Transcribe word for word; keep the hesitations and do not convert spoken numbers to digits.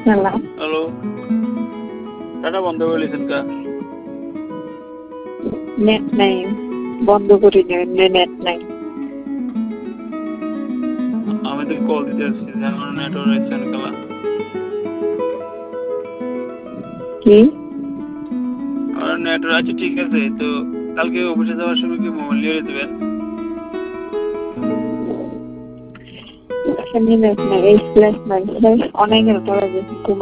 hello hello data বন্ধ করে লিখেন কা নেট নাই বন্ধ করি এমনি নেট নাই আমি তো কল দিতে আসছি আমার নেটওয়ার্ক আছে কালা কি আমার নেটওয়ার্ক আছে ঠিক আছে তো কালকে অফিসে যাওয়ার সময় কি মোবাইল নিয়ে দেবেন নেট নাই এই স্ল্যাশ নাই স্ল্যাশ অনেক